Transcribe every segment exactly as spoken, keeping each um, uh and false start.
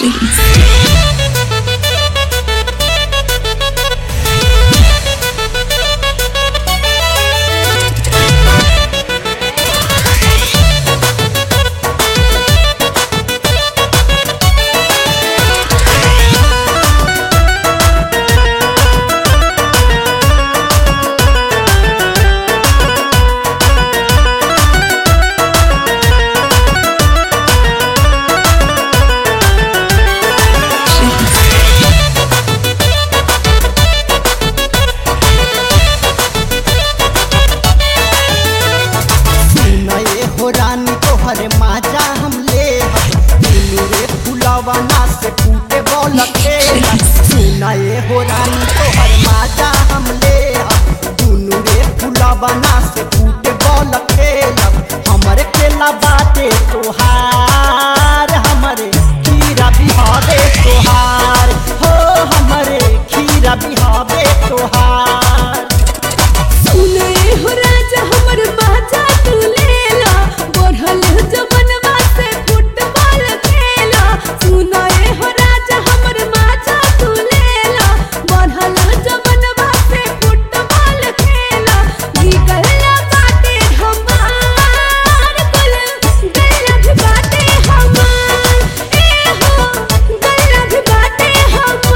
माजा हम ले रे फुलवना से फूटे बोल खेला सुना ये हो रानी तोहर माजा हम ले दुनू रे फुलवना से फूटे बोल खेला हमरे खेला बाटे तोहार हमरे खीरा बिहावे तोहार हो हमरे खीरा बिहावे तोहार सुना ये हो राजा हमर माजा तू लेला बढ़ल जवनवा से फुटबॉल खेला सुना ये हो राजा हमर माजा तू लेला बढ़ल जवनवा से फुटबॉल खेला निकलला बाटे हमार कुल गैला भी बाटे हमार ए हो गैला भी बाटे हमार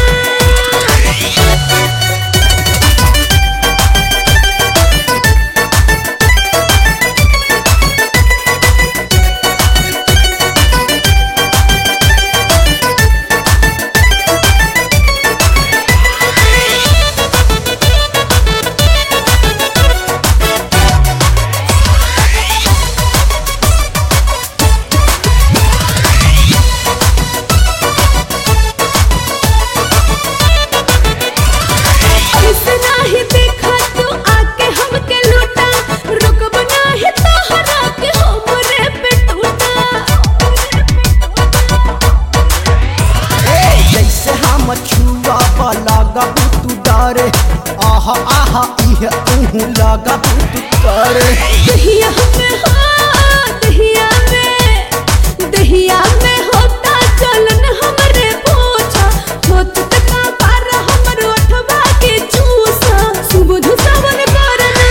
आहा आहा इह उहु लगा तू करे दहिया में हो दहिया में दहिया में होता चलन हमरे पूछा होत तका पार हमर ओठवा के चूसा सुबुध सावन करना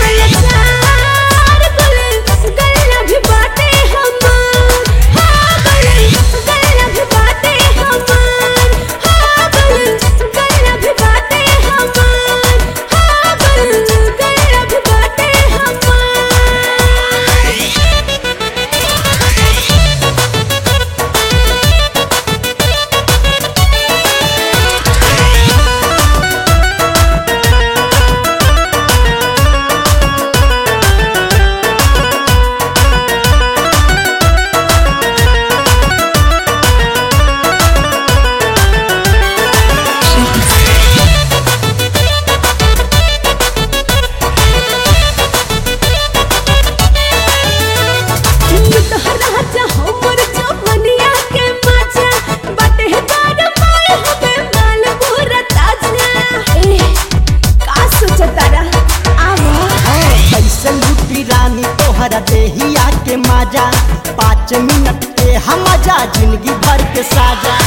लचार गले गैला भी बाटे हमार हां गले गैला भी बाटे हमार हां गले गैला भी बाटे हमार देहिया के माजा पाँच मिनट के हम मजा जिंदगी भर के साजा।